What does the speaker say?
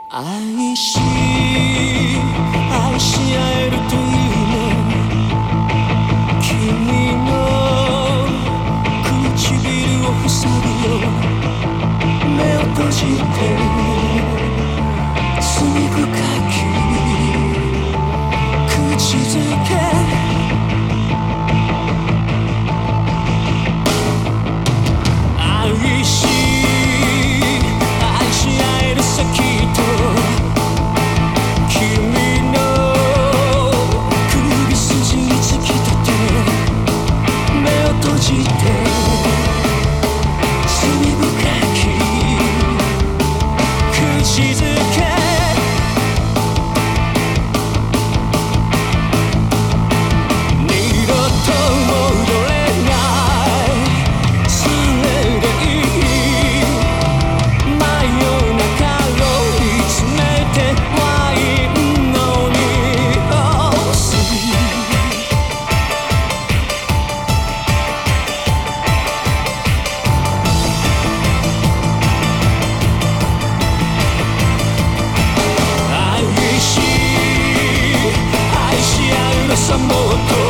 愛し愛し合えるといいね。君の唇を塞ぐよ。目を閉じて罪深き口づけ。愛し愛し合えるさきっと。君の首筋に突き立て目を閉じて罪深き口づけ。二度と戻れないそれでいい。真夜中を見つめてワインの匂い。愛し愛し合うのさもっと